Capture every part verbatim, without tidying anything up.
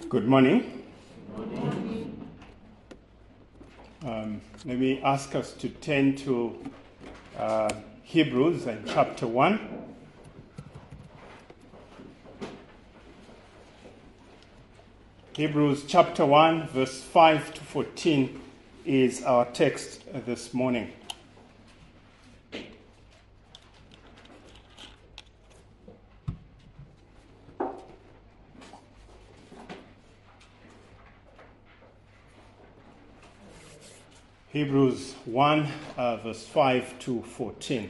Good morning. Good morning. Um, let me ask us to turn to uh, Hebrews and chapter one. Hebrews chapter one, verse five to fourteen is our text this morning. Hebrews one, uh, verse five to fourteen.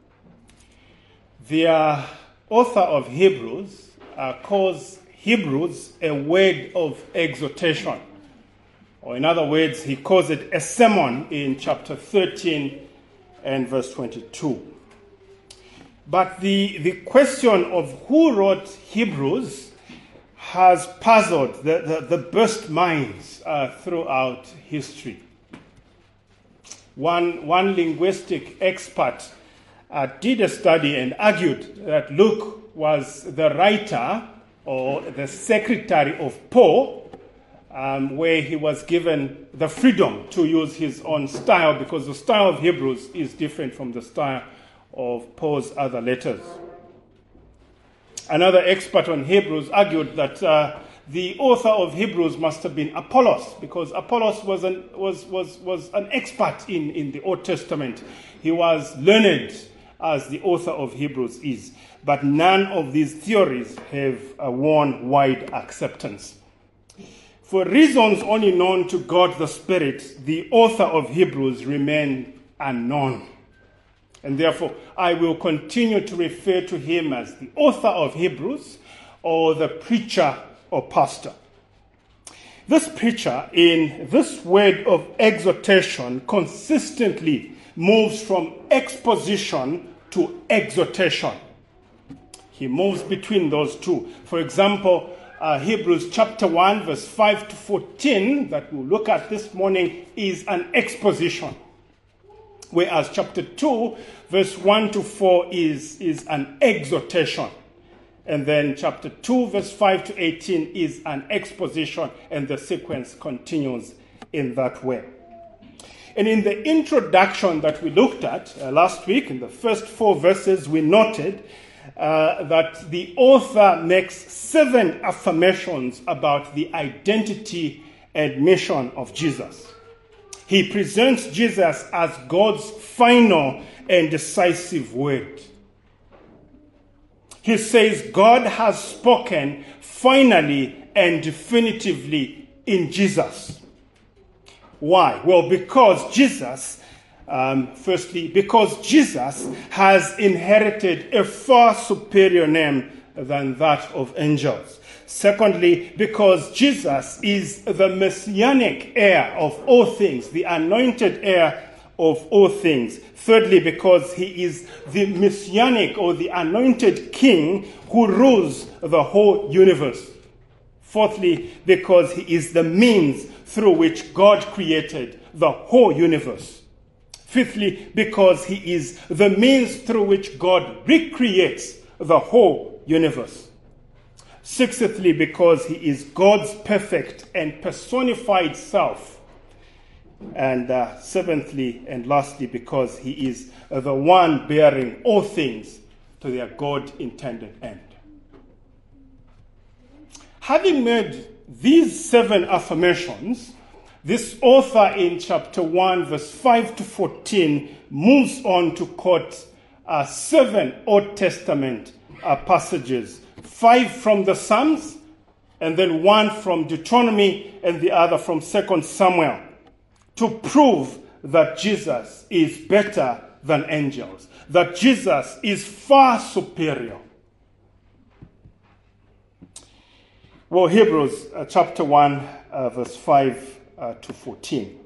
The uh, author of Hebrews uh, calls Hebrews a word of exhortation. Or in other words, he calls it a sermon in chapter thirteen and verse twenty-two. But the, the question of who wrote Hebrews has puzzled the, the, the best minds uh, throughout history. One, one linguistic expert uh, did a study and argued that Luke was the writer or the secretary of Paul, um, where he was given the freedom to use his own style because the style of Hebrews is different from the style of Paul's other letters. Another expert on Hebrews argued that uh, the author of Hebrews must have been Apollos, because Apollos was an, was, was, was an expert in, in the Old Testament. He was learned as the author of Hebrews is. But none of these theories have uh, won wide acceptance. For reasons only known to God the Spirit, the author of Hebrews remain unknown. And therefore, I will continue to refer to him as the author of Hebrews or the preacher or pastor. This preacher, in this word of exhortation, consistently moves from exposition to exhortation. He moves between those two. For example, uh, Hebrews chapter one, verse five to fourteen, that we'll look at this morning, is an exposition. Whereas chapter two, verse one to four, is, is an exhortation. And then chapter two, verse five to eighteen is an exposition, and the sequence continues in that way. And in the introduction that we looked at uh, last week, in the first four verses, we noted uh, that the author makes seven affirmations about the identity and mission of Jesus. He presents Jesus as God's final and decisive word. He says God has spoken finally and definitively in Jesus. Why? Well, because Jesus, um, firstly, because Jesus has inherited a far superior name than that of angels. Secondly, because Jesus is the messianic heir of all things, the anointed heir of all things. Thirdly, because he is the messianic or the anointed king who rules the whole universe. Fourthly, because he is the means through which God created the whole universe. Fifthly, because he is the means through which God recreates the whole universe. Sixthly, because he is God's perfect and personified self. And uh, seventhly and lastly, because he is uh, the one bearing all things to their God-intended end. Having made these seven affirmations, this author in chapter one, verse five to fourteen, moves on to quote uh, seven Old Testament uh, passages, five from the Psalms, and then one from Deuteronomy, and the other from Second Samuel, to prove that Jesus is better than angels, that Jesus is far superior. Well, Hebrews uh, chapter one, uh, verse five uh, to fourteen.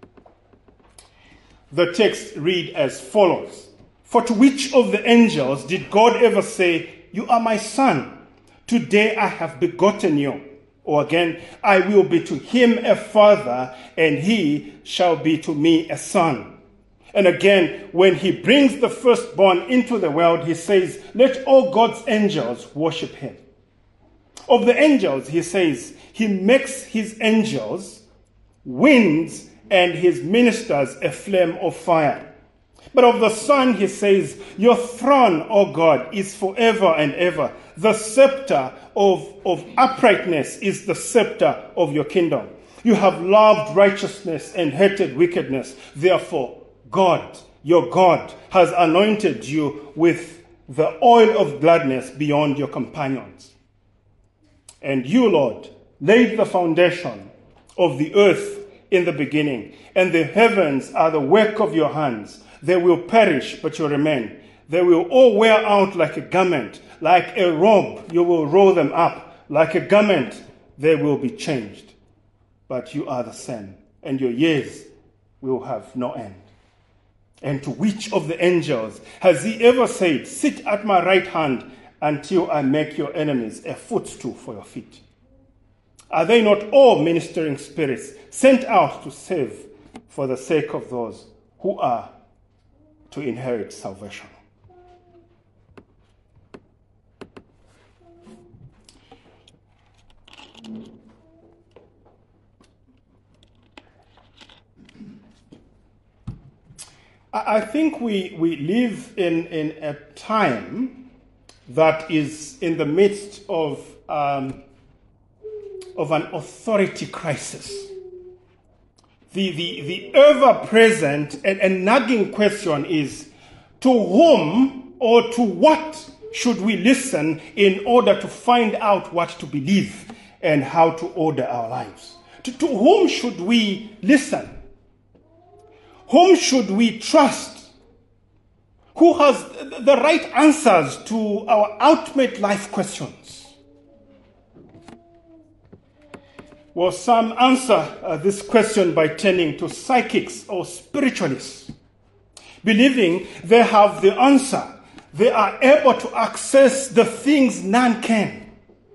The text read as follows. For to which of the angels did God ever say, "You are my son, today I have begotten you"? Or again, "I will be to him a father, and he shall be to me a son"? And again, when he brings the firstborn into the world, he says, "Let all God's angels worship him." Of the angels, he says, he makes his angels winds and his ministers a flame of fire. But of the Son, he says, your throne, O God, is forever and ever. The scepter of, of uprightness is the scepter of your kingdom. You have loved righteousness and hated wickedness. Therefore, God, your God, has anointed you with the oil of gladness beyond your companions. And you, Lord, laid the foundation of the earth in the beginning, and the heavens are the work of your hands. They will perish, but you remain. They will all wear out like a garment. Like a robe, you will roll them up. Like a garment, they will be changed. But you are the same, and your years will have no end. And to which of the angels has he ever said, sit at my right hand until I make your enemies a footstool for your feet? Are they not all ministering spirits sent out to save for the sake of those who are to inherit salvation? I think we, we live in, in a time that is in the midst of, um, of an authority crisis. The, the, the ever-present and, and nagging question is, to whom or to what should we listen in order to find out what to believe and how to order our lives? To, to whom should we listen? Whom should we trust? Who has the right answers to our ultimate life questions? Well, some answer uh, this question by turning to psychics or spiritualists, believing they have the answer. They are able to access the things none can.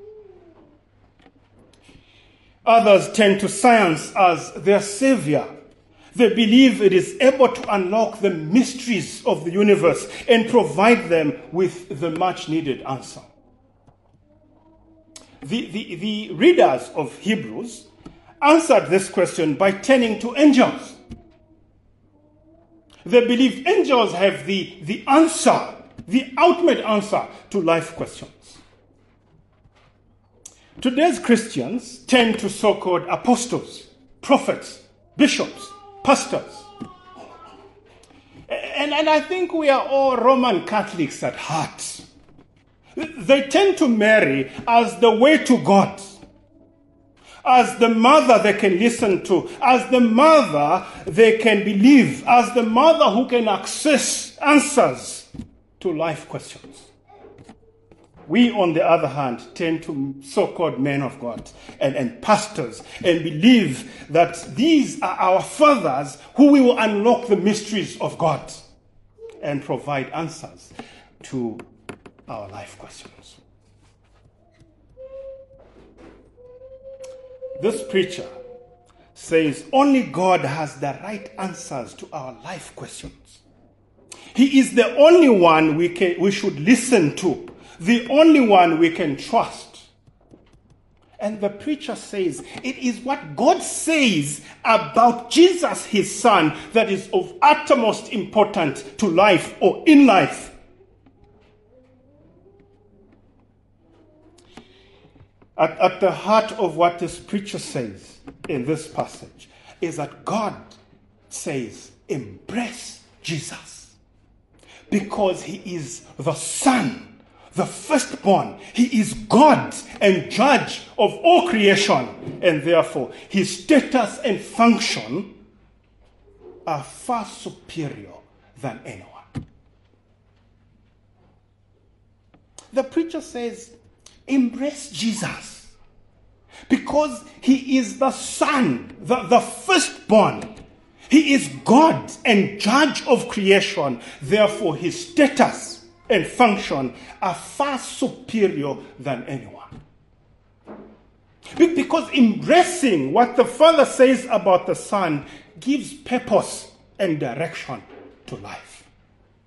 Others turn to science as their savior. They believe it is able to unlock the mysteries of the universe and provide them with the much-needed answer. The, the, the readers of Hebrews answered this question by turning to angels. They believe angels have the, the answer, the ultimate answer to life questions. Today's Christians tend to so-called apostles, prophets, bishops, pastors. And, and I think we are all Roman Catholics at heart. They tend to Mary as the way to God, as the mother they can listen to, as the mother they can believe, as the mother who can access answers to life questions. We, on the other hand, tend to so-called men of God and, and pastors and believe that these are our fathers who will unlock the mysteries of God and provide answers to our life questions. This preacher says only God has the right answers to our life questions. He is the only one we can, we should listen to, the only one we can trust. And the preacher says it is what God says about Jesus, his son, that is of uttermost importance to life or in life. At, at the heart of what this preacher says in this passage is that God says, embrace Jesus, because he is the Son, the firstborn. He is God and judge of all creation, and therefore his status and function are far superior than anyone. The preacher says, embrace Jesus, because he is the Son, the, the firstborn. He is God and judge of creation. Therefore, his status and function are far superior than anyone. Because embracing what the Father says about the Son gives purpose and direction to life.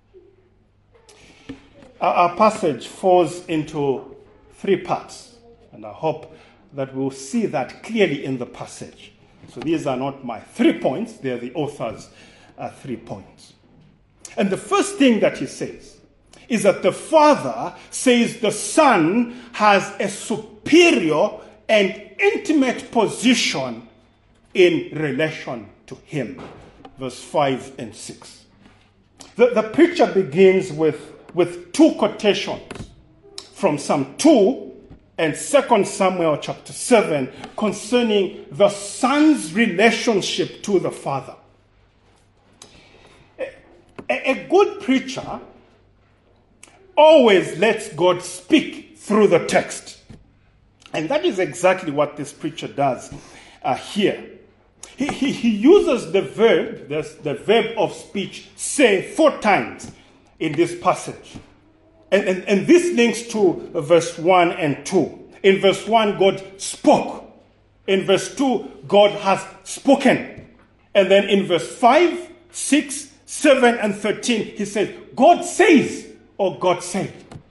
Our, our passage falls into three parts. And I hope that we'll see that clearly in the passage. So these are not my three points, they're the author's uh, three points. And the first thing that he says is that the Father says the Son has a superior and intimate position in relation to him. Verse five and six. The, the picture begins with, with two quotations from Psalm two and Second Samuel chapter seven concerning the Son's relationship to the Father. A, a good preacher always lets God speak through the text. And that is exactly what this preacher does uh, here. He, he, he uses the verb, the, the verb of speech, say, four times in this passage. And, and, and this links to verse one and two. In verse one, God spoke. In verse two, God has spoken. And then in verse five, six, seven, and thirteen, he says, God says, or God said.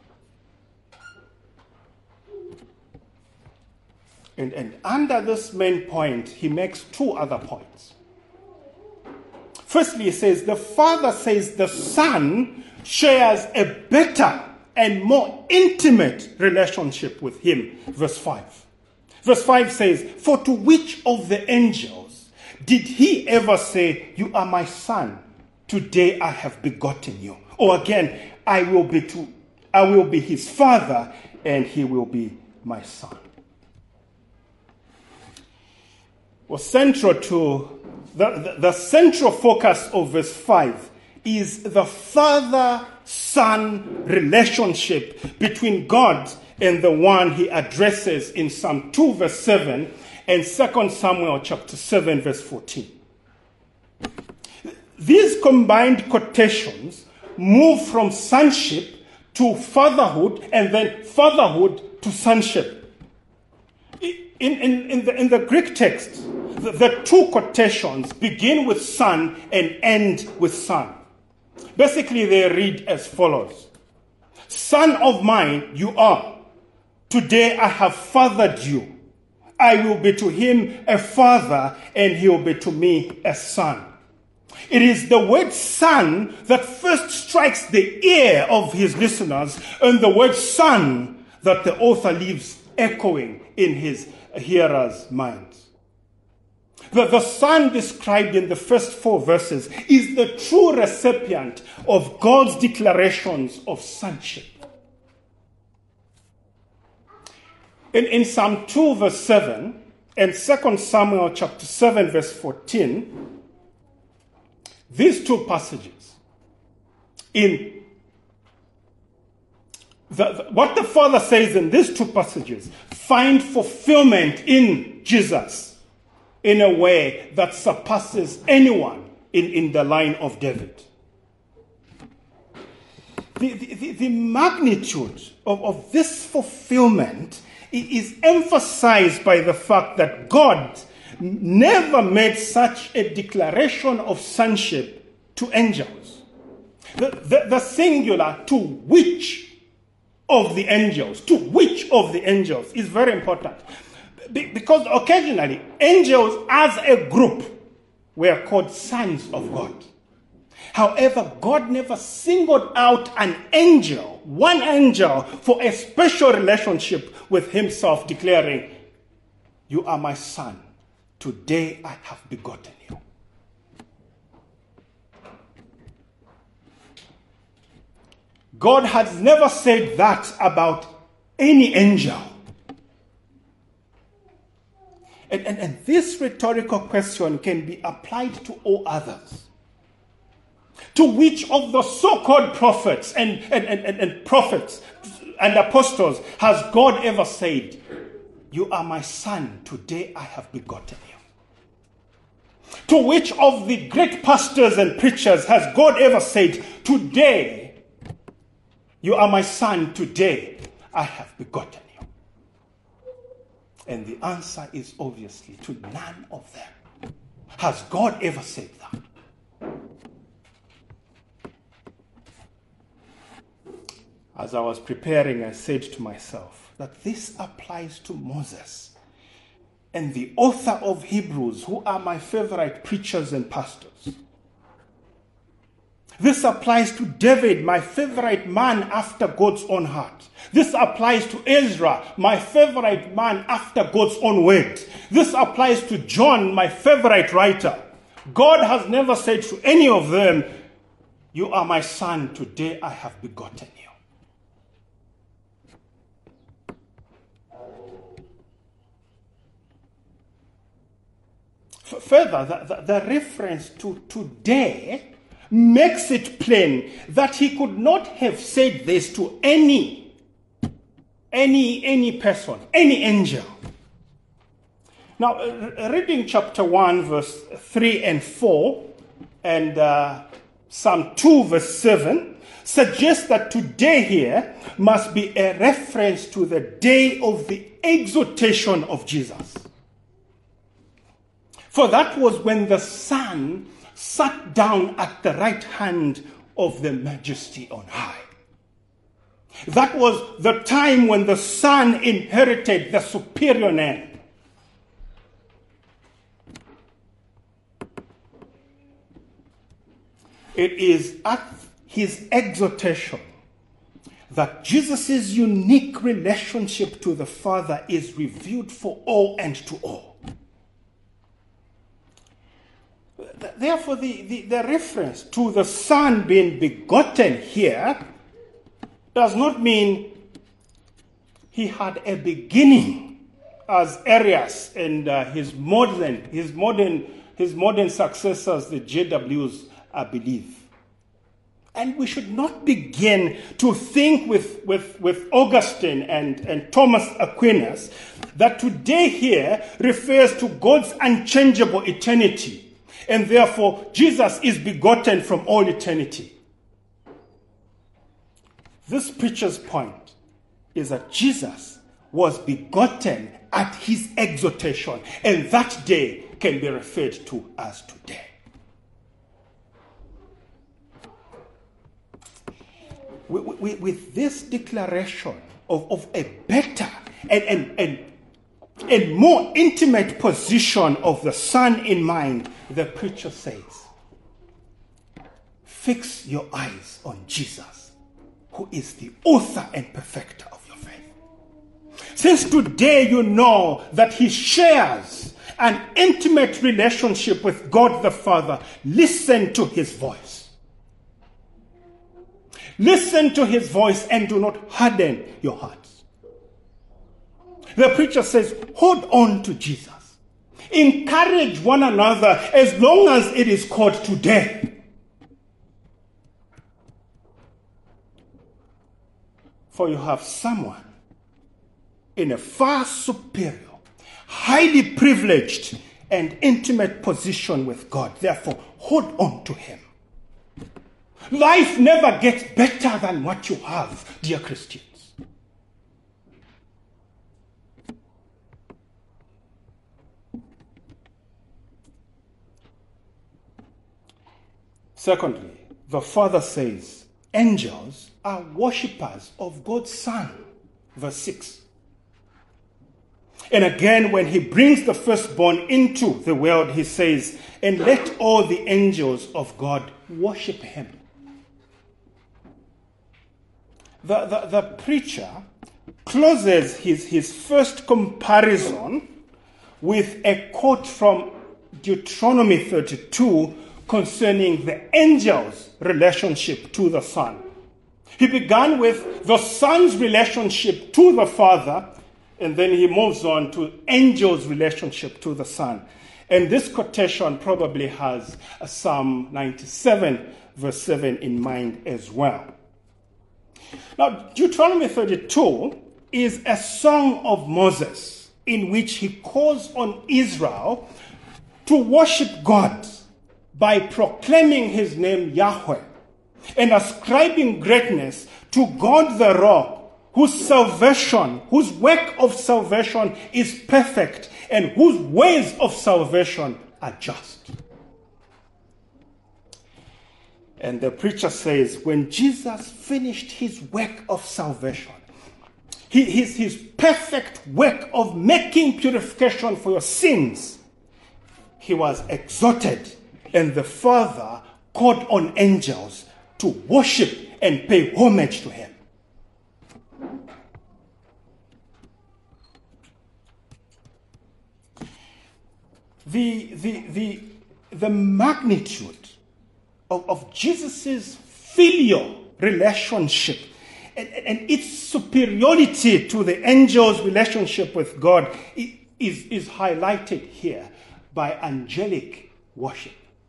And, and under this main point, he makes two other points. Firstly, he says, the Father says the Son shares a better and more intimate relationship with him. Verse five. Verse five says, for to which of the angels did he ever say, you are my son, today I have begotten you? Or again, I will be to, I will be his father, and he will be my son. Well, central to the, the, the central focus of verse five is the father-son relationship between God and the one he addresses in Psalm two verse seven and Second Samuel chapter seven verse fourteen. These combined quotations move from sonship to fatherhood and then fatherhood to sonship. In, in, in, the, in the Greek text, the, the two quotations begin with son and end with son. Basically, they read as follows. Son of mine, you are. Today I have fathered you. I will be to him a father, and he will be to me a son. It is the word son that first strikes the ear of his listeners, and the word son that the author leaves echoing in his hearers' minds. The, the Son described in the first four verses is the true recipient of God's declarations of sonship. In, in Psalm two verse seven and Second Samuel chapter seven verse fourteen, these two passages, in the, the, what the Father says in these two passages, find fulfillment in Jesus in a way that surpasses anyone in, in the line of David. The, the, the magnitude of, of this fulfillment is emphasized by the fact that God never made such a declaration of sonship to angels. The, the, the singular to which of the angels, to which of the angels is very important. Be, because occasionally angels as a group were called sons of God. However, God never singled out an angel, one angel, for a special relationship with himself, declaring, you are my son. Today I have begotten you. God has never said that about any angel. And, and, and this rhetorical question can be applied to all others. To which of the so-called prophets and, and, and, and prophets and apostles has God ever said, you are my son, today I have begotten you? To which of the great pastors and preachers has God ever said, today you are my son, today I have begotten you? And the answer is obviously to none of them. Has God ever said that? as I was preparing, I said to myself that this applies to Moses and the author of Hebrews, who are my favorite preachers and pastors. This applies to David, my favorite man after God's own heart. This applies to Ezra, my favorite man after God's own word. This applies to John, my favorite writer. God has never said to any of them, "You are my son, today I have begotten you." Further, the, the, the reference to today makes it plain that he could not have said this to any, any, any person, any angel. Now, uh, reading chapter one, verse three and four, and uh, Psalm two, verse seven, suggests that today here must be a reference to the day of the exaltation of Jesus. For that was when the Son sat down at the right hand of the Majesty on high. That was the time when the Son inherited the superior name. It is at his exaltation that Jesus' unique relationship to the Father is revealed for all and to all. Therefore, the, the, the reference to the Son being begotten here does not mean he had a beginning, as Arius and uh, his modern, his modern, his modern successors, the J Ws, uh, believe. And we should not begin to think with, with, with Augustine and, and Thomas Aquinas that today here refers to God's unchangeable eternity. And therefore, Jesus is begotten from all eternity. This preacher's point is that Jesus was begotten at his exaltation, and that day can be referred to as today. With, with, with this declaration of, of a better and, and, and a more intimate position of the Son in mind, the preacher says, fix your eyes on Jesus, who is the author and perfecter of your faith. Since today you know that he shares an intimate relationship with God the Father, listen to his voice. Listen to his voice and do not harden your hearts. The preacher says, hold on to Jesus. Encourage one another as long as it is called today. For you have someone in a far superior, highly privileged, and intimate position with God. Therefore, hold on to him. Life never gets better than what you have, dear Christians. Secondly, the Father says, angels are worshippers of God's Son. Verse six. And again, when he brings the firstborn into the world, he says, and let all the angels of God worship him. The, the, the preacher closes his, his first comparison with a quote from Deuteronomy thirty-two concerning the angel's relationship to the Son. He began with the Son's relationship to the Father, and then he moves on to angel's relationship to the Son. And this quotation probably has Psalm ninety-seven, verse seven in mind as well. Now, Deuteronomy thirty-two is a song of Moses in which he calls on Israel to worship God by proclaiming his name Yahweh and ascribing greatness to God the Rock, whose salvation, whose work of salvation is perfect and whose ways of salvation are just. And the preacher says, when Jesus finished his work of salvation, his, his perfect work of making purification for your sins, he was exalted, and the Father called on angels to worship and pay homage to him. The, the, the, the magnitude of, of Jesus' filial relationship and, and its superiority to the angel's relationship with God is, is highlighted here by angelic worship.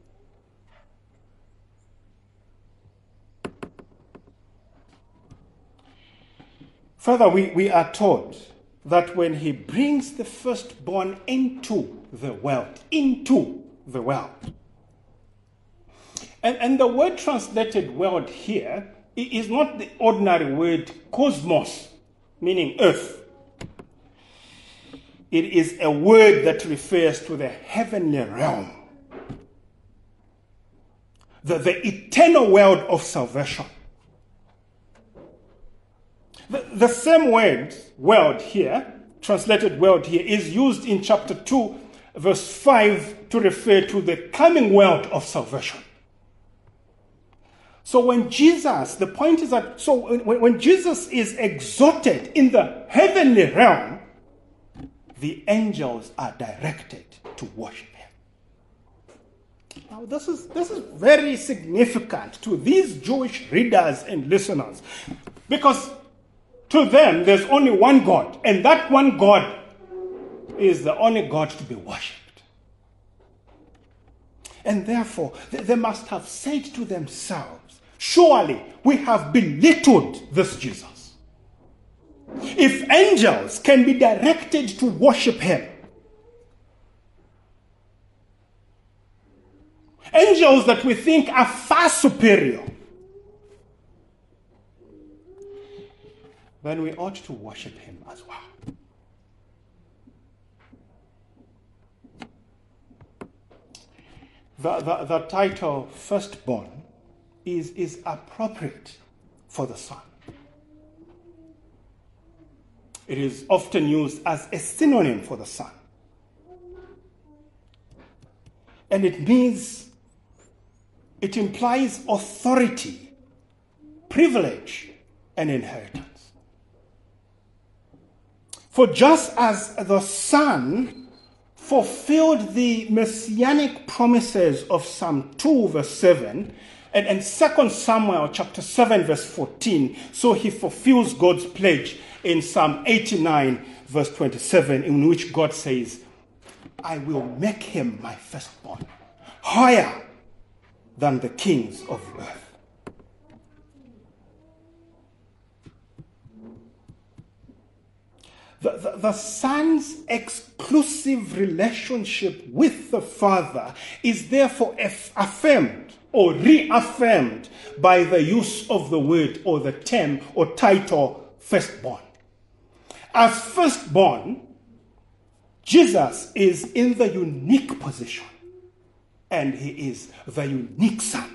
Further, we, we are told that when he brings the firstborn into the world, into the world. And, and the word translated world here is not the ordinary word cosmos, meaning earth. It is a word that refers to the heavenly realm, the, the eternal world of salvation. The, the same word, world here, translated world here, is used in chapter two, verse five, to refer to the coming world of salvation. So when Jesus, the point is that, so when, when Jesus is exalted in the heavenly realm, the angels are directed to worship him. Now this is, this is very significant to these Jewish readers and listeners, because to them, there's only one God, and that one God is the only God to be worshipped. And therefore, they must have said to themselves, surely we have belittled this Jesus. If angels can be directed to worship him, angels that we think are far superior, then we ought to worship him as well. The, the, the title firstborn is, is appropriate for the Son. It is often used as a synonym for the Son. And it means, it implies authority, privilege, and inheritance. For just as the Son fulfilled the messianic promises of Psalm two, verse seven, and, and Second Samuel chapter seven, verse fourteen, so he fulfills God's pledge in Psalm eighty-nine, verse twenty-seven, in which God says, I will make him my firstborn, higher than the kings of earth. The, the, the Son's exclusive relationship with the Father is therefore aff- affirmed or reaffirmed by the use of the word or the term or title firstborn. As firstborn, Jesus is in the unique position, and he is the unique Son.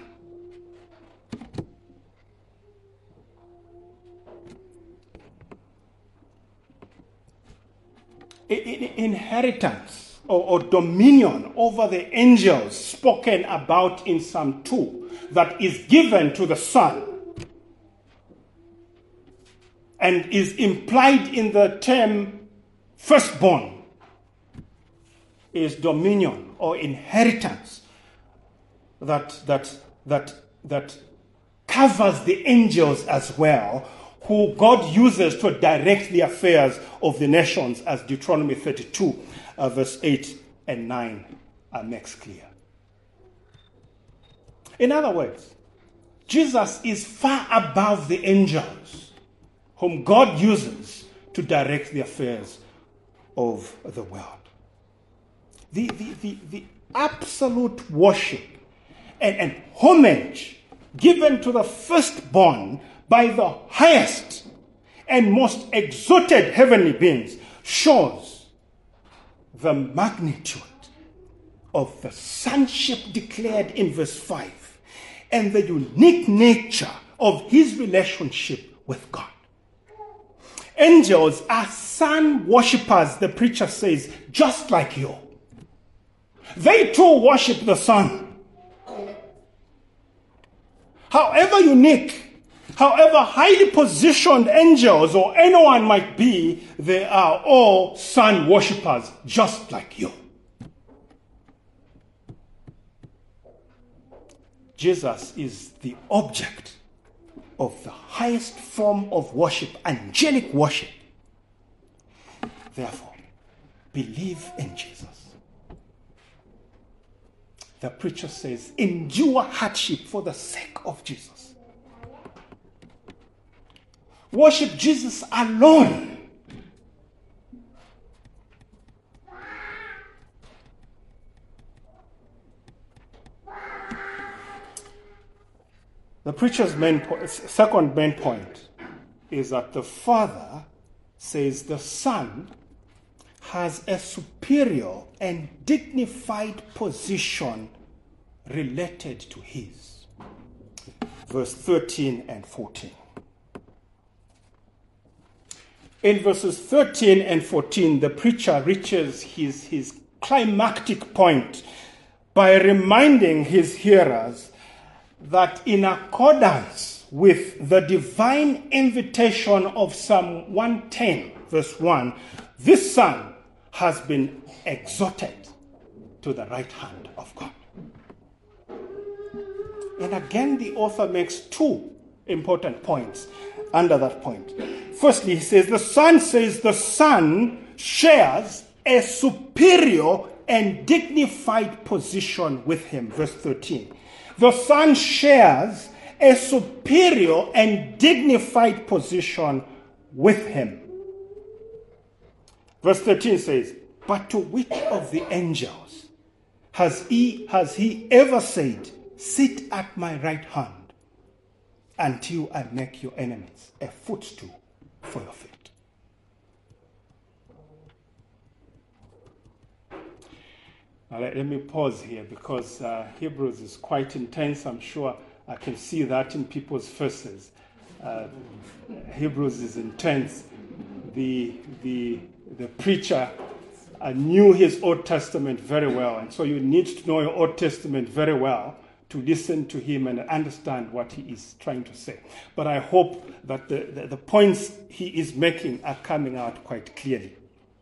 Inheritance or, or dominion over the angels spoken about in Psalm two that is given to the Son and is implied in the term firstborn is dominion or inheritance that that that that covers the angels as well, who God uses to direct the affairs of the nations, as Deuteronomy thirty-two, uh, verse eight and nine uh, makes clear. In other words, Jesus is far above the angels, whom God uses to direct the affairs of the world. The, the, the, the absolute worship and, and homage given to the firstborn by the highest and most exalted heavenly beings shows the magnitude of the sonship declared in verse five and the unique nature of his relationship with God. Angels are sun worshippers, the preacher says, just like you. They too worship the sun. However unique, however highly positioned angels or anyone might be, they are all sun worshippers, just like you. Jesus is the object of the highest form of worship, angelic worship. Therefore, believe in Jesus. The preacher says, endure hardship for the sake of Jesus. Worship Jesus alone. The preacher's main po- second main point is that the Father says the Son has a superior and dignified position related to his. Verse thirteen and fourteen. In verses thirteen and fourteen, the preacher reaches his, his climactic point by reminding his hearers that in accordance with the divine invitation of Psalm one ten, verse one, this Son has been exalted to the right hand of God. And again, the author makes two important points under that point. Firstly, he says, the Son says the Son shares a superior and dignified position with him. Verse thirteen. The Son shares a superior and dignified position with him. Verse thirteen says, but to which of the angels has he, has he ever said, sit at my right hand until I make your enemies a footstool for your feet? Now let, let me pause here because uh, Hebrews is quite intense. I'm sure I can see that in people's faces. Uh, Hebrews is intense. The, the, the preacher uh, knew his Old Testament very well, and so you need to know your Old Testament very well to listen to him and understand what he is trying to say. But I hope that the, the, the points he is making are coming out quite clearly.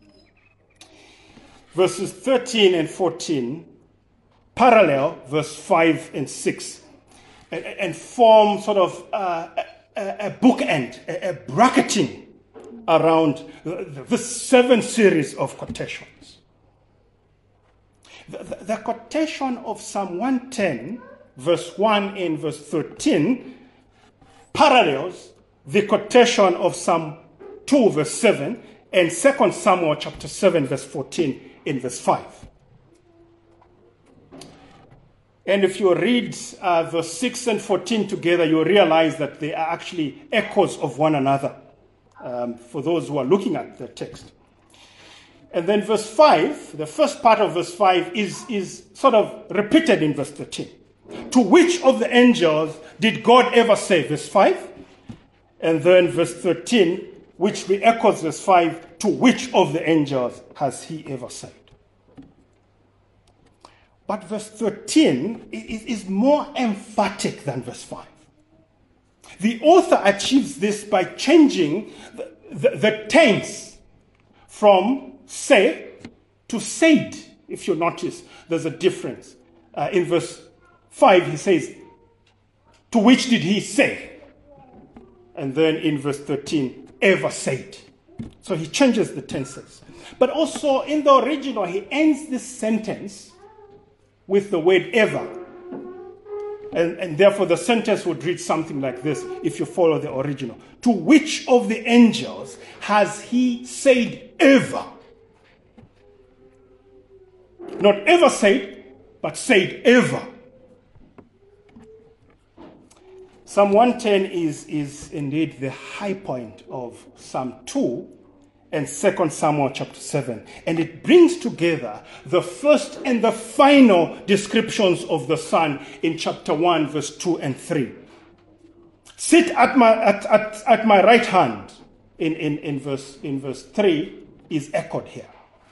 Verses thirteen and fourteen parallel verse five and six and, and form sort of uh, a, a bookend, a, a bracketing around the, the seven series of quotations. The, the, the quotation of Psalm one ten, verse one and verse thirteen, parallels the quotation of Psalm two, verse seven, and Second Samuel chapter seven, verse fourteen, in verse five. And if you read uh, verse six and fourteen together, you'll realize that they are actually echoes of one another um, for those who are looking at the text. And then verse five, the first part of verse five is, is sort of repeated in verse thirteen. To which of the angels did God ever say? Verse five. And then verse thirteen, which re-echoes verse five, to which of the angels has he ever said? But verse thirteen is more emphatic than verse five. The author achieves this by changing the, the, the tense from say to said. If you notice, there's a difference. Uh, in verse five, he says, to which did he say? And then in verse thirteen, ever said. So he changes the tenses. But also in the original, he ends this sentence with the word ever. And, and therefore the sentence would read something like this if you follow the original. To which of the angels has he said ever? Not ever said, but said ever. Psalm one ten is, is indeed the high point of Psalm two and Second Samuel chapter seven. And it brings together the first and the final descriptions of the Son in chapter one, verse two and three. Sit at my at, at, at my right hand in, in, in verse in verse three is echoed here.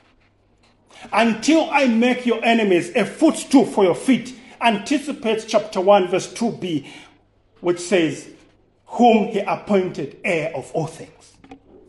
Until I make your enemies a footstool for your feet, anticipates chapter one, verse two b, which says, whom he appointed heir of all things.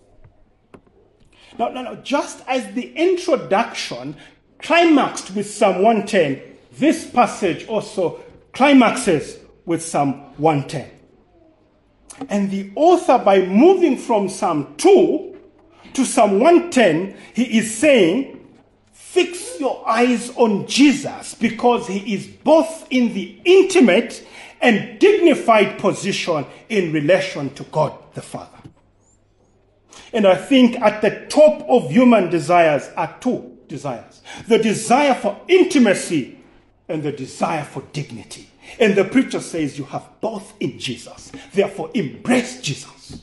Now, now, now, just as the introduction climaxed with Psalm one ten, this passage also climaxes with Psalm one ten. And the author, by moving from Psalm two to Psalm one ten, he is saying, fix your eyes on Jesus, because he is both in the intimate and dignified position in relation to God the Father. And I think at the top of human desires are two desires. The desire for intimacy and the desire for dignity. And the preacher says you have both in Jesus. Therefore, embrace Jesus.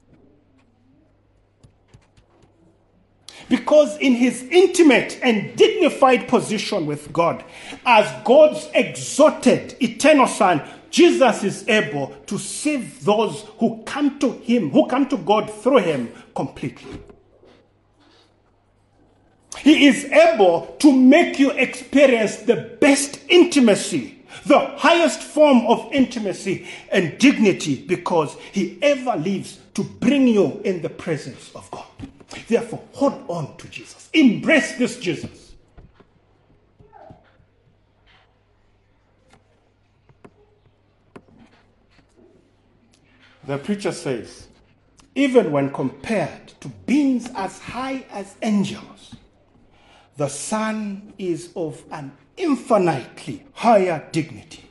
Because in his intimate and dignified position with God, as God's exalted eternal Son, Jesus is able to save those who come to him, who come to God through him completely. He is able to make you experience the best intimacy, the highest form of intimacy and dignity, because he ever lives to bring you in the presence of God. Therefore, hold on to Jesus. Embrace this Jesus. The preacher says, even when compared to beings as high as angels, the Son is of an infinitely higher dignity.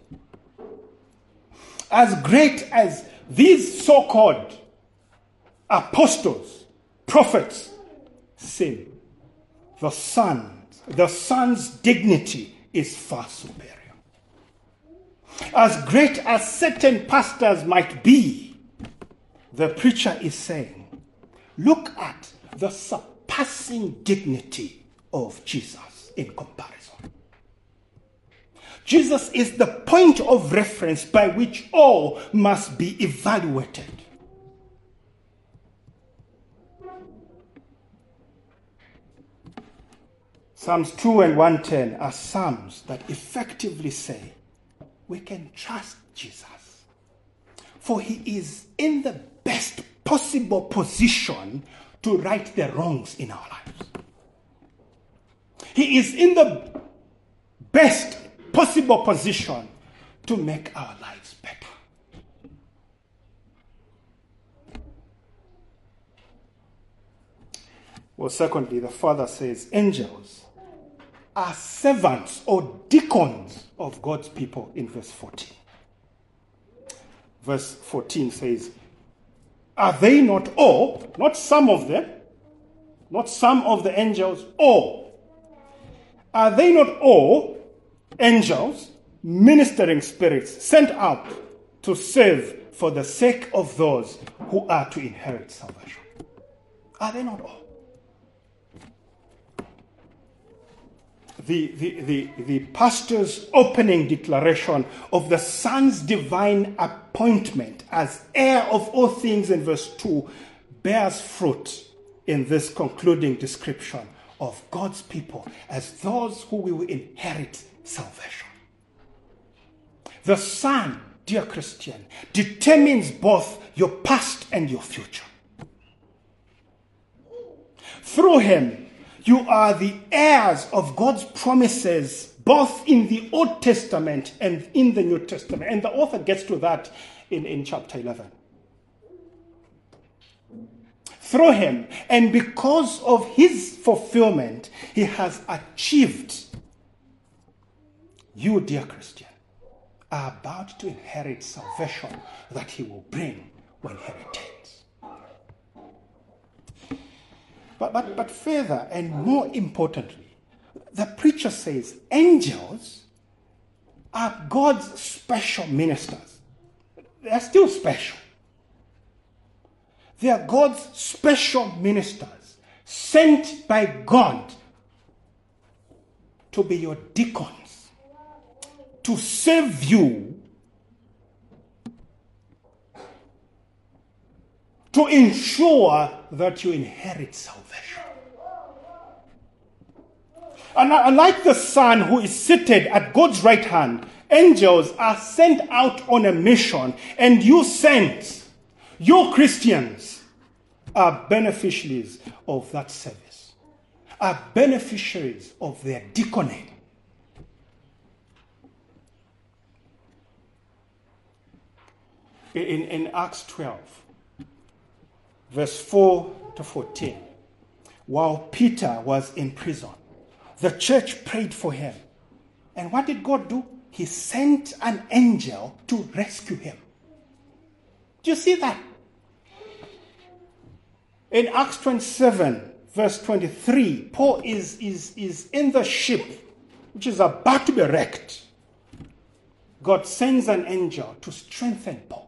As great as these so-called apostles, prophets seem, the Son, the Son's dignity is far superior. As great as certain pastors might be, the preacher is saying, look at the surpassing dignity of Jesus in comparison. Jesus is the point of reference by which all must be evaluated. Psalms two and one ten are psalms that effectively say, we can trust Jesus, for he is in the best possible position to right the wrongs in our lives. He is in the best possible position to make our lives better. Well, secondly, the Father says angels are servants or deacons of God's people in verse fourteen. Verse fourteen says, are they not all, not some of them, not some of the angels, all? Are they not all angels, ministering spirits, sent out to serve for the sake of those who are to inherit salvation? Are they not all? The, the, the, the pastor's opening declaration of the Son's divine appointment as heir of all things in verse two bears fruit in this concluding description of God's people as those who will inherit salvation. The Son, dear Christian, determines both your past and your future. Through him, you are the heirs of God's promises, both in the Old Testament and in the New Testament. And the author gets to that in, in chapter eleven. Through him, and because of his fulfillment, he has achieved, you, dear Christian, are about to inherit salvation that he will bring when he returns. But, but, but further and more importantly, the preacher says angels are God's special ministers. They are still special. They are God's special ministers sent by God to be your deacons, to save you, to ensure that you inherit salvation. And unlike the Son who is seated at God's right hand, angels are sent out on a mission, and you saints, you Christians, are beneficiaries of that service, are beneficiaries of their deaconate. In, in Acts twelve, verse four to fourteen, while Peter was in prison, the church prayed for him. And what did God do? He sent an angel to rescue him. Do you see that? In Acts twenty-seven, verse twenty-three, Paul is, is, is in the ship, which is about to be wrecked. God sends an angel to strengthen Paul.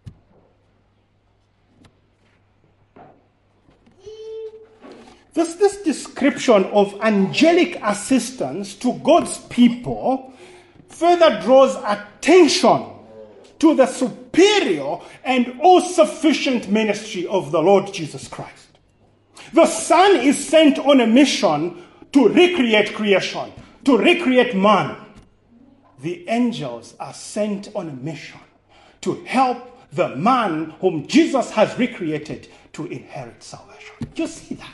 This, this description of angelic assistance to God's people further draws attention to the superior and all-sufficient ministry of the Lord Jesus Christ. The Son is sent on a mission to recreate creation, to recreate man. The angels are sent on a mission to help the man whom Jesus has recreated to inherit salvation. You see that?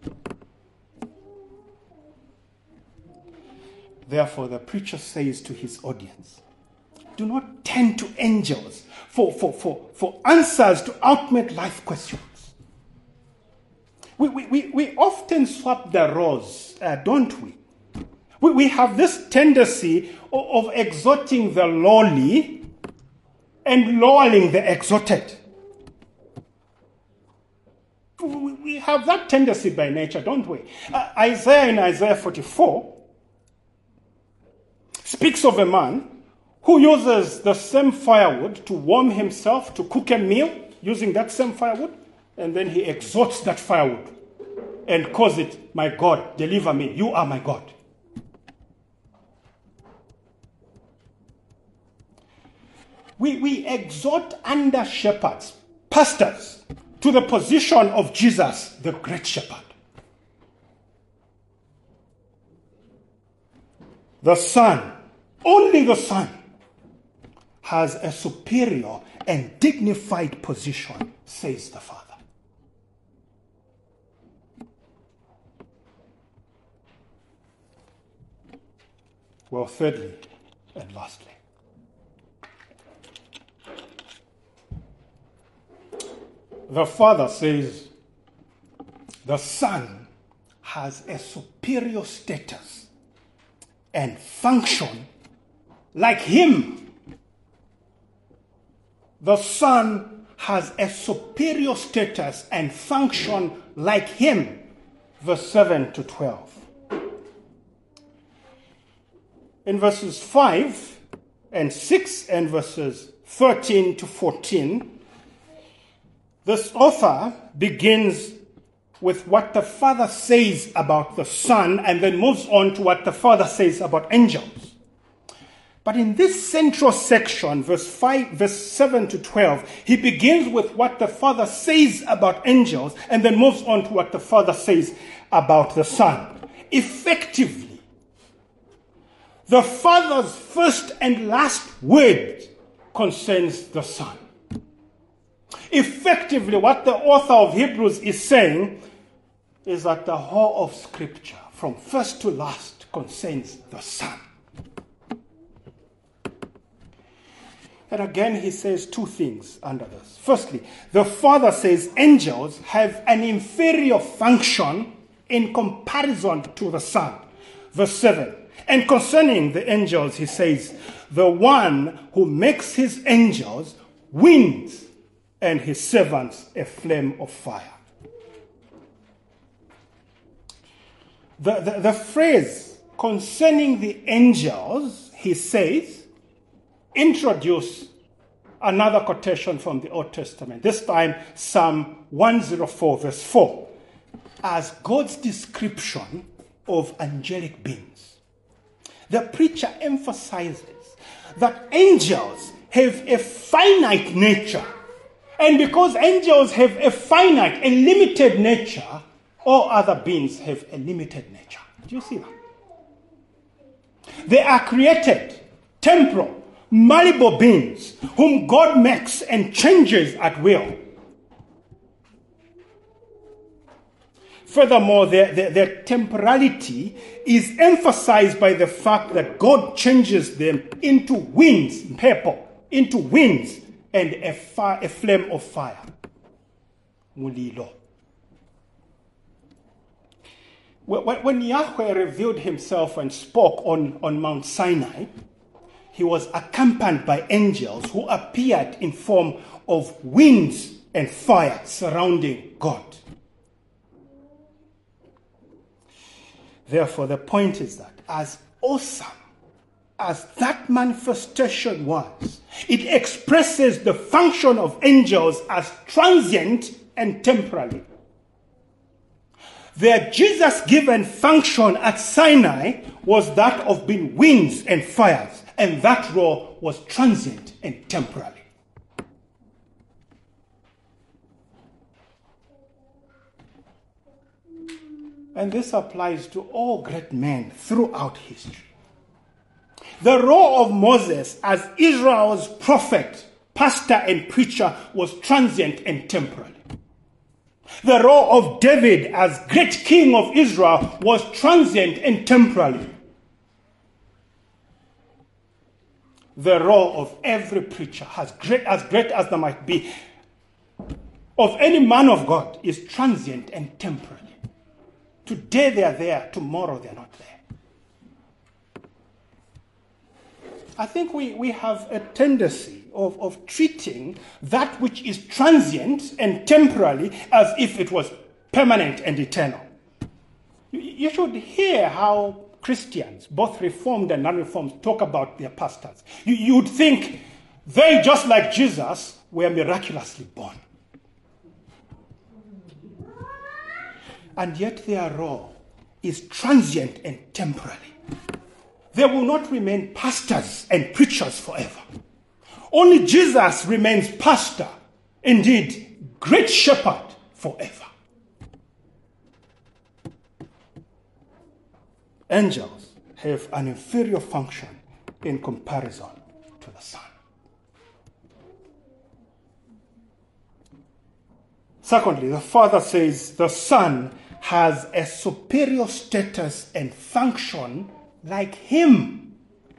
Therefore, the preacher says to his audience, do not turn to angels for, for, for, for answers to ultimate life questions. We, we, we, we often swap the roles, uh, don't we? we? We have this tendency of, of exhorting the lowly and lowering the exhorted. We have that tendency by nature, don't we? Uh, Isaiah in Isaiah forty-four speaks of a man who uses the same firewood to warm himself, to cook a meal using that same firewood, and then he exalts that firewood and calls it, my God, deliver me, you are my God. We, we exhort under shepherds, pastors, to the position of Jesus, the great shepherd. The Son, only the Son, has a superior and dignified position, says the Father. Well, thirdly and lastly, the Father says the Son has a superior status and function like Him. The Son has a superior status and function like Him. Verse seven to twelve. In verses five and six and verses thirteen to fourteen, this author begins with what the Father says about the Son and then moves on to what the Father says about angels. But in this central section, verse five, verse seven to twelve, he begins with what the Father says about angels and then moves on to what the Father says about the Son. Effectively, the Father's first and last word concerns the Son. Effectively, what the author of Hebrews is saying is that the whole of Scripture, from first to last, concerns the Son. And again, he says two things under this. Firstly, the Father says angels have an inferior function in comparison to the Son. Verse seven. And concerning the angels, he says, the one who makes his angels winds and his servants a flame of fire. The, the, the phrase concerning the angels, he says, introduce another quotation from the Old Testament. This time, Psalm one oh four, verse four. as God's description of angelic beings. The preacher emphasizes that angels have a finite nature. And because angels have a finite, a limited nature, all other beings have a limited nature. Do you see that? They are created, temporal, malleable beings whom God makes and changes at will. Furthermore, their, their, their temporality is emphasized by the fact that God changes them into winds, purple, into winds and a, fire, a flame of fire. Mulilo. When Yahweh revealed himself and spoke on, on Mount Sinai, he was accompanied by angels who appeared in form of winds and fire surrounding God. Therefore, the point is that as awesome as that manifestation was, it expresses the function of angels as transient and temporary. Their Jesus-given function at Sinai was that of being winds and fires, and that role was transient and temporary. And this applies to all great men throughout history. The role of Moses as Israel's prophet, pastor, and preacher was transient and temporary. The role of David as great king of Israel was transient and temporary. The role of every preacher, as great as great as there might be, of any man of God, is transient and temporary. Today they are there, tomorrow they are not there. I think we, we have a tendency of, of treating that which is transient and temporary as if it was permanent and eternal. You, you should hear how Christians, both Reformed and non-Reformed, talk about their pastors. You, you would think they, just like Jesus, were miraculously born. And yet their role is transient and temporary. They will not remain pastors and preachers forever. Only Jesus remains pastor, indeed, great shepherd forever. Angels have an inferior function in comparison to the Son. Secondly, the Father says the Son has a superior status and function like him.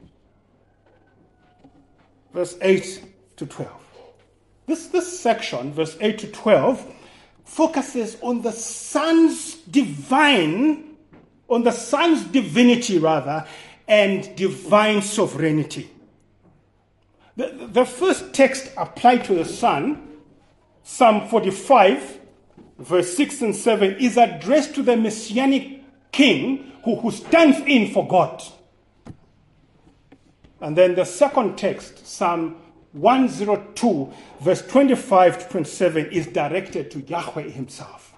Verse eight to twelve. This, this section, verse eight to twelve, focuses on the Son's divine, on the Son's divinity rather, and divine sovereignty. The, the first text applied to the Son, Psalm forty-five, verse six and seven, is addressed to the Messianic king who, who stands in for God. And then the second text, Psalm one oh two, verse twenty-five to twenty-seven, is directed to Yahweh himself.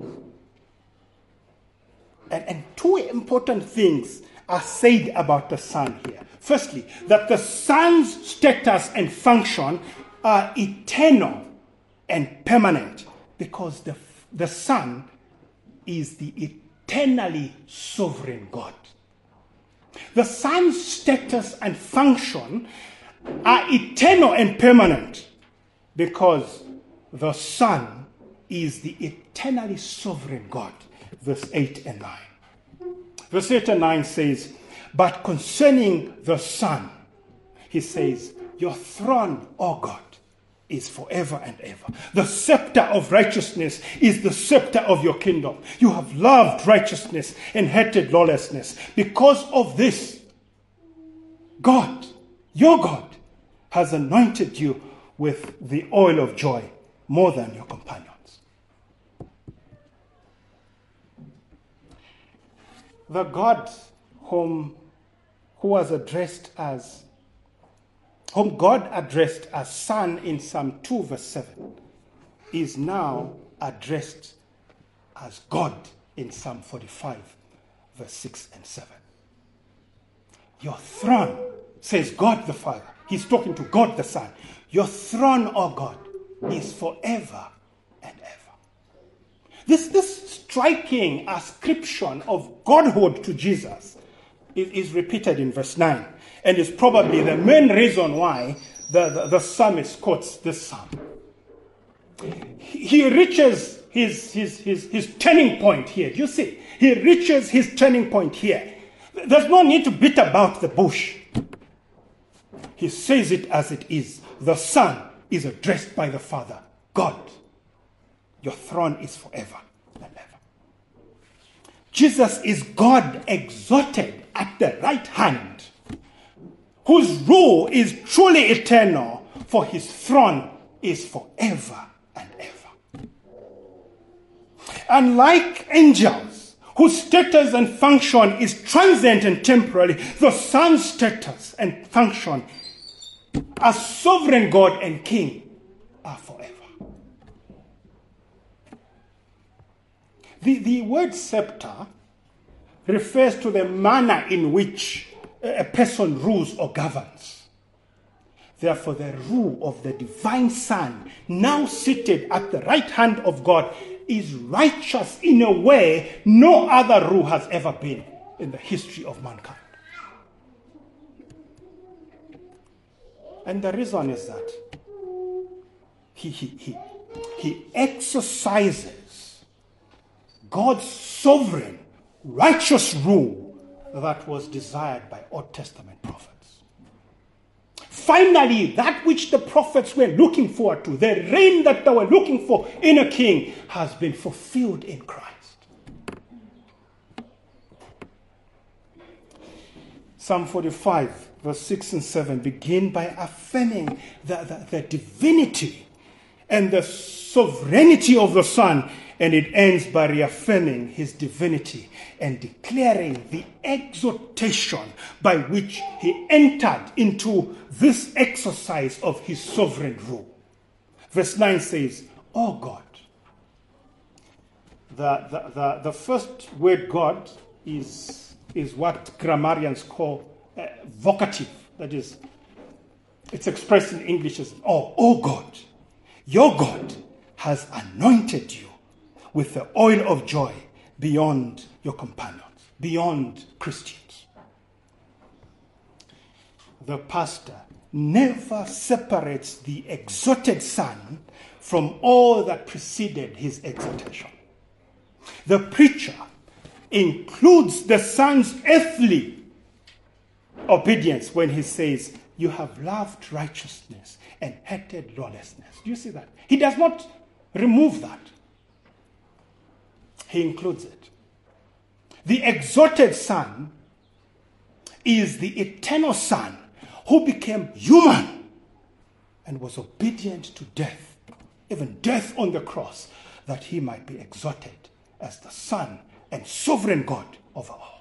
And, and two important things are said about the Son here. Firstly, that the Son's status and function are eternal and permanent, because the, the Son is the eternally sovereign God. The Son's status and function are eternal and permanent because the Son is the eternally sovereign God. Verse eight and nine. Verse eight and nine says, but concerning the Son, he says, your throne, O God, is forever and ever. The scepter of righteousness is the scepter of your kingdom. You have loved righteousness and hated lawlessness. Because of this, God, your God, has anointed you with the oil of joy more than your companions. The God whom, who was addressed as whom God addressed as Son in Psalm two verse seven, is now addressed as God in Psalm forty-five, verse six and seven. Your throne, says God the Father. He's talking to God the Son. Your throne, O God, is forever and ever. This, this striking ascription of godhood to Jesus is, is repeated in verse nine, and is probably the main reason why the, the, the psalmist quotes this psalm. He reaches his, his, his, his turning point here. Do you see? He reaches his turning point here. There's no need to beat about the bush. He says it as it is. The Son is addressed by the Father. God, your throne is forever and ever. Jesus is God exalted at the right hand, whose rule is truly eternal, for his throne is forever and ever. Unlike angels, whose status and function is transient and temporary, the Son's status and function as sovereign God and King are forever. The, the word scepter refers to the manner in which a person rules or governs. Therefore, the rule of the divine Son, now seated at the right hand of God, is righteous in a way no other rule has ever been in the history of mankind. And the reason is that he, he, he, he exercises God's sovereign, righteous rule that was desired by Old Testament prophets. Finally, that which the prophets were looking forward to, the reign that they were looking for in a king, has been fulfilled in Christ. Psalm forty-five, verse six and seven begin by affirming the, the, the divinity and the sovereignty of the Son, and it ends by reaffirming his divinity and declaring the exhortation by which he entered into this exercise of his sovereign rule. Verse nine says, "Oh God." The, the, the, the first word God is, is what grammarians call uh, vocative. That is, it's expressed in English as, oh, oh God, your God has anointed you with the oil of joy beyond your companions, beyond Christians. The pastor never separates the exalted Son from all that preceded his exaltation. The preacher includes the Son's earthly obedience when he says, "You have loved righteousness and hated lawlessness." Do you see that? He does not remove that. He includes it. The exalted Son is the eternal Son who became human and was obedient to death, even death on the cross, that he might be exalted as the Son and sovereign God over all.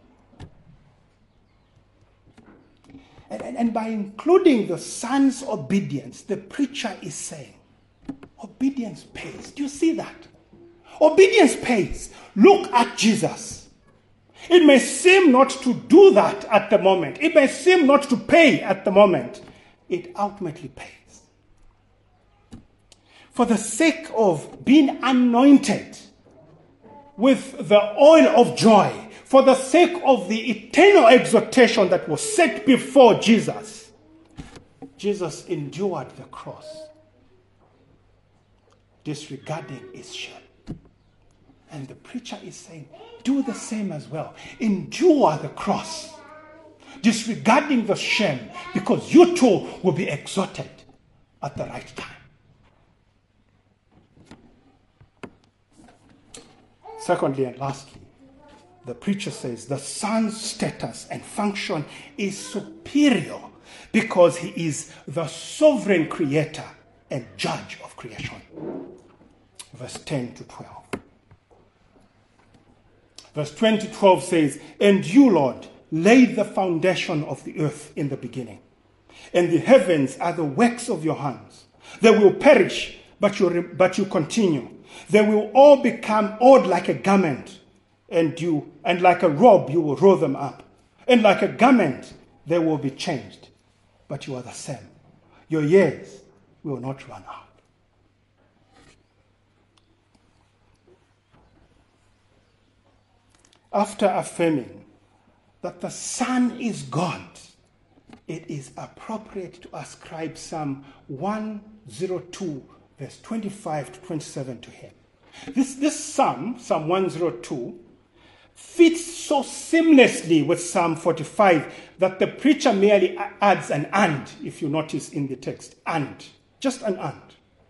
And, and, and by including the Son's obedience, the preacher is saying, obedience pays. Do you see that? Obedience pays. Look at Jesus. It may seem not to do that at the moment. It may seem not to pay at the moment. It ultimately pays. For the sake of being anointed with the oil of joy, for the sake of the eternal exaltation that was set before Jesus, Jesus endured the cross, disregarding its shame. And the preacher is saying, do the same as well. Endure the cross, disregarding the shame, because you too will be exalted at the right time. Secondly and lastly, the preacher says the Son's status and function is superior because he is the sovereign creator and judge of creation. Verse ten to twelve. Verse twenty to twelve says, "And you, Lord, laid the foundation of the earth in the beginning, and the heavens are the works of your hands. They will perish, but you, but you continue. They will all become old like a garment, and you and like a robe you will roll them up. And like a garment they will be changed. But you are the same. Your years will not run out. After affirming that the Son is God, it is appropriate to ascribe Psalm one oh two, verse twenty-five to twenty-seven to him. This, this psalm, Psalm one oh two, fits so seamlessly with Psalm forty-five that the preacher merely adds an and, if you notice in the text, and, just an and.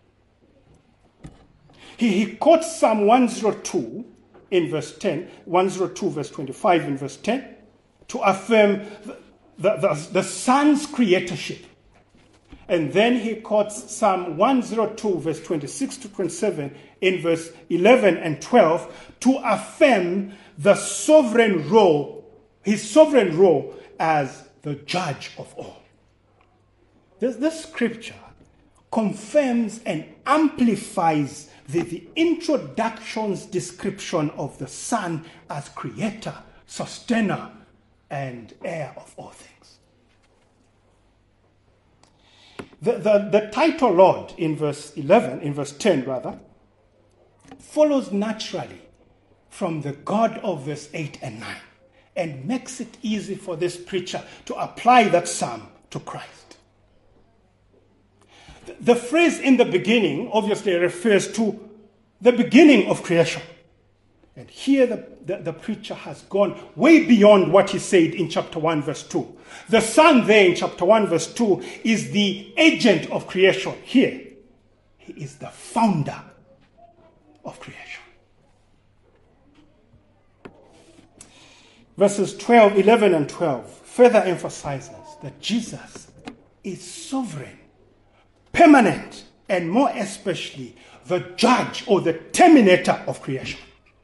He, he quotes Psalm one oh two in verse ten, one oh two verse twenty-five in verse ten, to affirm the, the, the, the Son's creatorship. And then he quotes Psalm one oh two verse twenty-six to twenty-seven in verse eleven and twelve to affirm the sovereign role, his sovereign role as the judge of all. This, this scripture confirms and amplifies the, the introduction's description of the Son as creator, sustainer, and heir of all things. The, the, the title Lord in verse eleven, in verse ten rather, follows naturally from the God of verse eight and nine and makes it easy for this preacher to apply that psalm to Christ. The, the phrase in the beginning obviously refers to the beginning of creation. And here the, the, the preacher has gone way beyond what he said in chapter one, verse two. The Son there in chapter one, verse two is the agent of creation. Here, he is the founder of creation. Verses twelve, eleven, and twelve further emphasizes that Jesus is sovereign, permanent, and more especially the judge or the terminator of creation.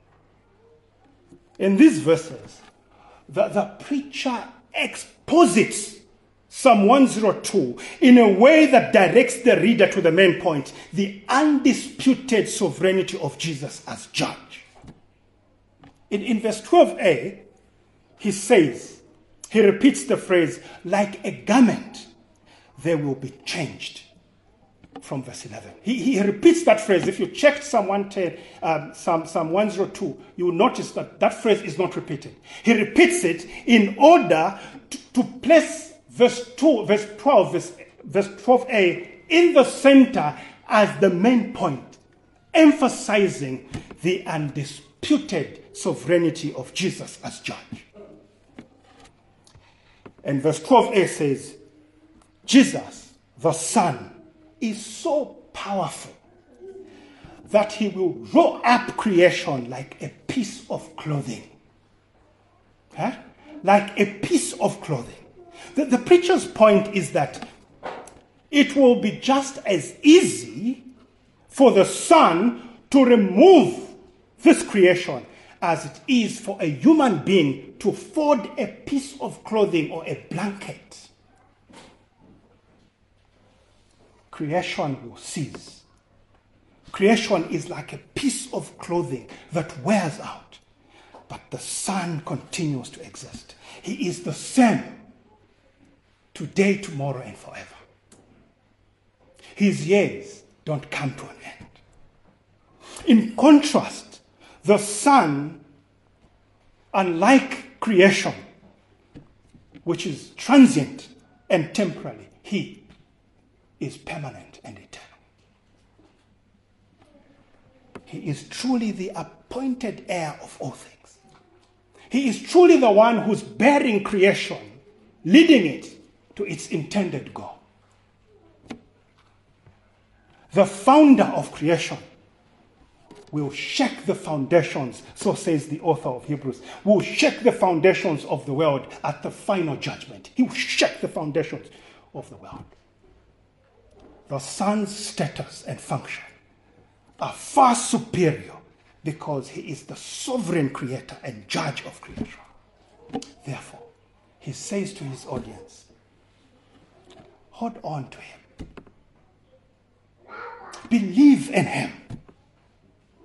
In these verses, the, the preacher exposits Psalm one oh two in a way that directs the reader to the main point, the undisputed sovereignty of Jesus as judge. In, in verse twelve a, he says, he repeats the phrase, like a garment, they will be changed. From verse eleven. He, he repeats that phrase. If you checked Psalm one ten, um, Psalm, Psalm one oh two, you will notice that that phrase is not repeated. He repeats it in order to, to place verse two, verse twelve, verse, verse twelve a in the center as the main point, emphasizing the undisputed sovereignty of Jesus as judge. And verse twelve a says, Jesus, the Son, is so powerful that he will roll up creation like a piece of clothing. Huh? Like a piece of clothing. The, the preacher's point is that it will be just as easy for the Son to remove this creation as it is for a human being to fold a piece of clothing or a blanket. Creation will cease. Creation is like a piece of clothing that wears out, but the Son continues to exist. He is the same today, tomorrow, and forever. His years don't come to an end. In contrast, the Son, unlike creation, which is transient and temporary, he is permanent and eternal. He is truly the appointed heir of all things. He is truly the one who's bearing creation, leading it to its intended goal. The founder of creation will shake the foundations, so says the author of Hebrews, will shake the foundations of the world at the final judgment. He will shake the foundations of the world. The Son's status and function are far superior because he is the sovereign creator and judge of creation. Therefore, he says to his audience, hold on to him. Believe in him.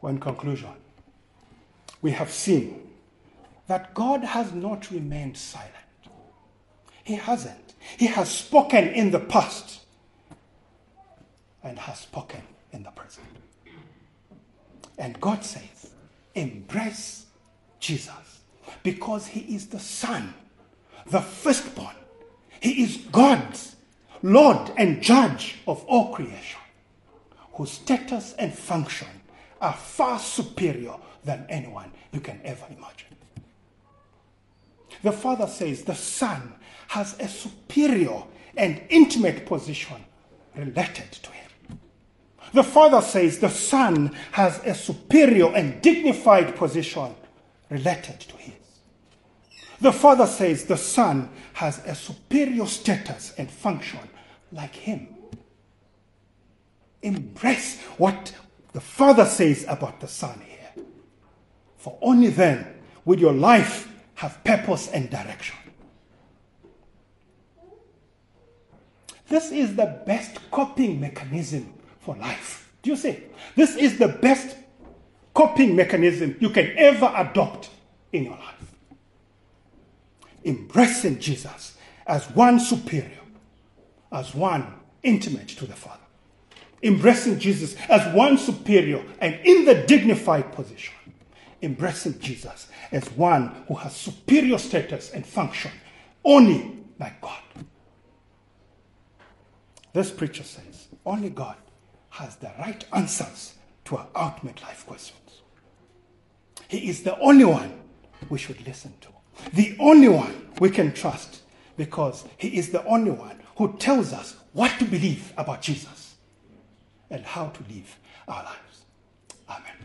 Well, in conclusion, we have seen that God has not remained silent. He hasn't. He has spoken in the past and has spoken in the present. And God says, embrace Jesus, because he is the Son, the firstborn. He is God's Lord and Judge of all creation, whose status and function are far superior than anyone you can ever imagine. The Father says the Son has a superior and intimate position related to him. The Father says the Son has a superior and dignified position related to his. The Father says the Son has a superior status and function like him. Embrace what the Father says about the Son here. For only then will your life have purpose and direction. This is the best coping mechanism for life. Do you see? This is the best coping mechanism you can ever adopt in your life. Embracing Jesus as one superior, as one intimate to the Father. Embracing Jesus as one superior and in the dignified position. Embracing Jesus as one who has superior status and function, only like God. This preacher says, only God has the right answers to our ultimate life questions. He is the only one we should listen to. The only one we can trust, because he is the only one who tells us what to believe about Jesus and how to live our lives. Amen.